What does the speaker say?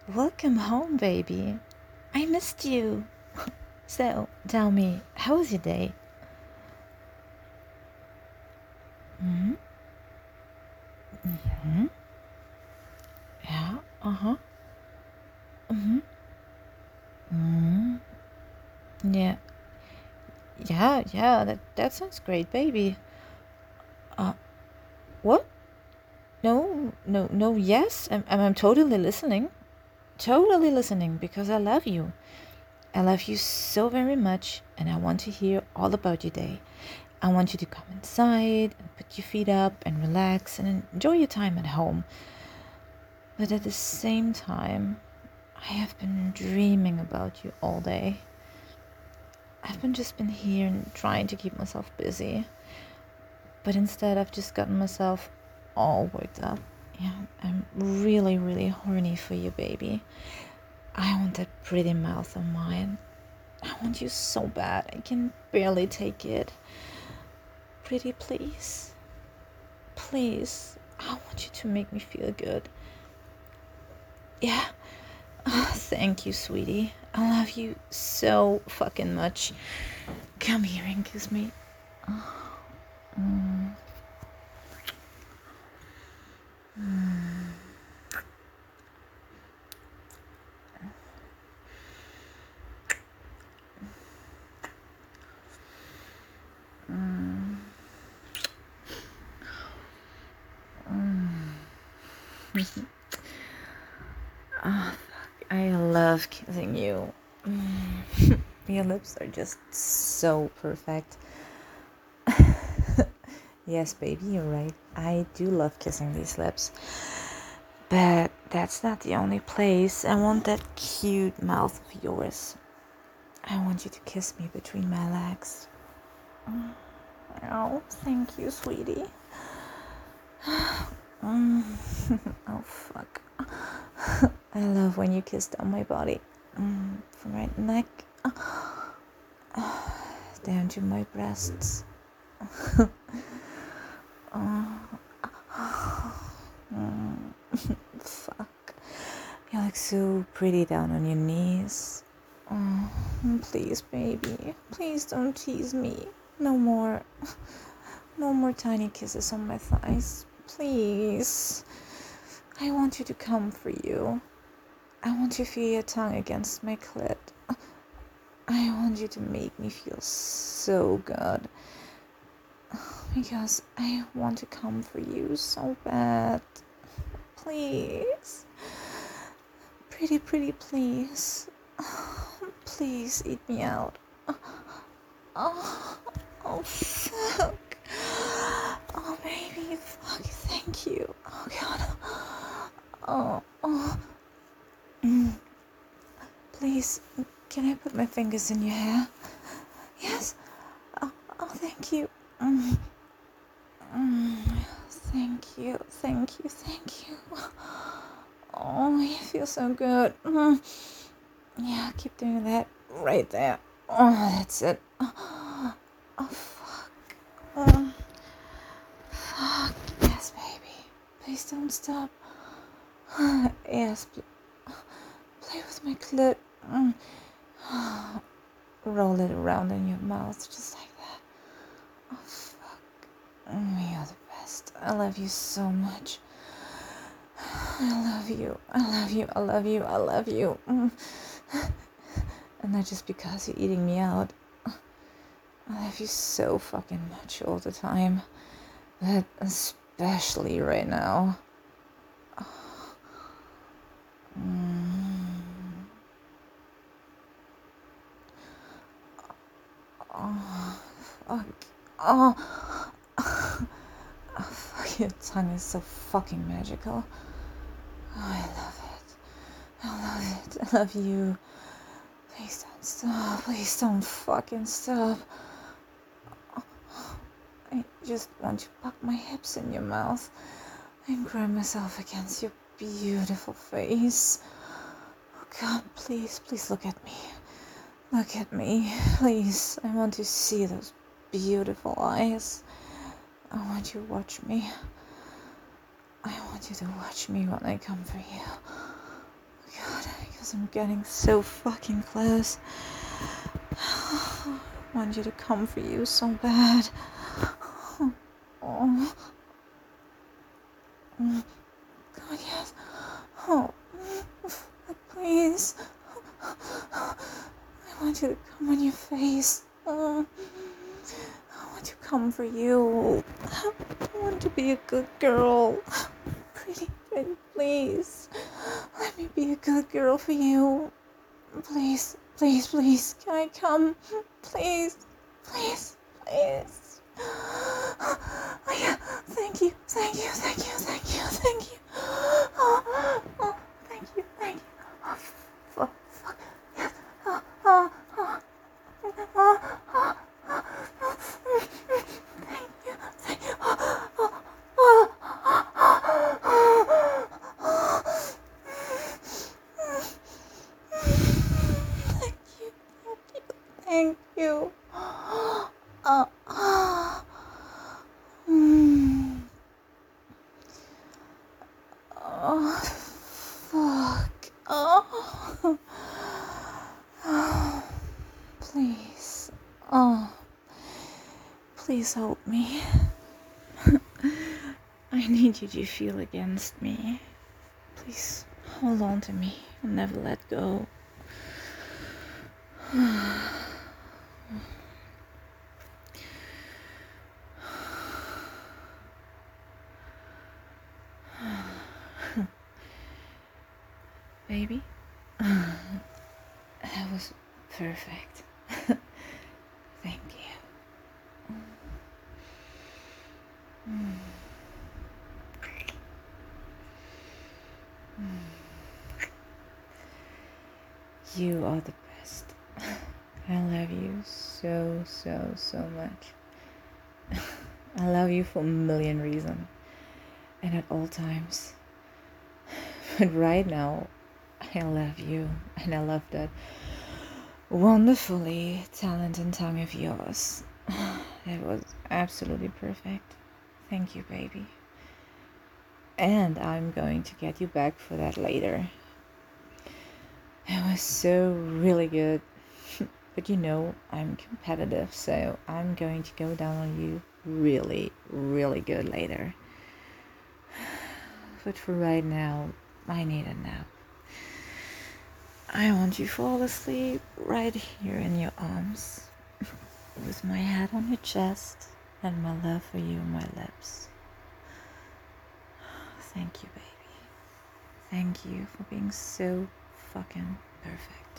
Welcome home, baby. I missed you. So, tell me, how was your day? Hmm? Hmm? Yeah, uh-huh. Hmm? Hmm? Yeah, yeah, that sounds great, baby. Uh, what? No, yes, I'm totally listening. Totally listening because I love you. I love you so very much, and I want to hear all about your day. I want you to come inside and put your feet up and relax and enjoy your time at home. But at the same time, I have been dreaming about you all day. I've just been here and trying to keep myself busy. But instead, I've just gotten myself all worked up. Yeah, I'm really, really horny for you, baby. I want that pretty mouth of mine. I want you so bad, I can barely take it. Pretty, please. Please. I want you to make me feel good. Yeah. Oh, thank you, sweetie. I love you so fucking much. Come here and kiss me. Mm. Mm. Mm. Mm. Oh, fuck. I love kissing you. Your lips are just so perfect. Yes, baby, you're right. I do love kissing these lips. But that's not the only place. I want that cute mouth of yours. I want you to kiss me between my legs. Oh, thank you, sweetie. Oh, fuck. I love when you kiss down my body. From my neck down to my breasts. Fuck. You look so pretty down on your knees. Oh, please, baby. Please don't tease me. No more. No more tiny kisses on my thighs. Please. I want you to come for you. I want you to feel your tongue against my clit. I want you to make me feel so good. Because I want to come for you so bad. Please. Pretty, please. Please eat me out. Oh, fuck. Oh, baby, fuck, thank you. Oh, God. Oh. Please, can I put my fingers in your hair? Yes. Oh, thank you. Thank you. Oh, you feel so good. Yeah, keep doing that right there. Oh, that's it. Oh, fuck. Fuck. Yes, baby. Please don't stop. Yes, play with my clit. Roll it around in your mouth just like that. Oh, fuck. You're the best. I love you so much. I love you. And not just because you're eating me out. I love you so fucking much all the time. But especially right now. Oh, fuck. Oh, fuck, your tongue is so fucking magical. Oh, I love it. I love you. Please don't stop. Please don't fucking stop. I just want to tuck my hips in your mouth and grab myself against your beautiful face. Oh, God, please look at me. Look at me, please. I want to see those beautiful eyes. I want you to watch me. I want you to watch me when I come for you. God, close. I'm getting so fucking close. I want you to come for you so bad. Oh. God, yes. Oh, please. I want you to come on your face. I want to come for you. I want to be a good girl. Pretty, please. Let me be a good girl for you. Please, please, please. Can I come? Please, please, please. Oh, yeah. Thank you, thank you, thank you, thank you, thank you. Oh, thank you, thank you. Oh, fuck, fuck. Yes. Oh. Thank you, thank you. Thank you. Oh, fuck. Oh. Please. Oh. Please help me. I need you to feel against me. Please hold on to me and never let go. Baby, that was perfect. Thank you. You are the best. I love you so, so, so much. I love you for a million reasons and at all times. But right now, I love you and I love that wonderfully talented tongue of yours. It was absolutely perfect. Thank you, baby. And I'm going to get you back for that later. It was so really good. But you know, I'm competitive, so I'm going to go down on you really, really good later. But for right now, I need a nap. I want you to fall asleep right here in your arms, with my head on your chest and my love for you on my lips. Thank you, baby. Thank you for being so fucking perfect.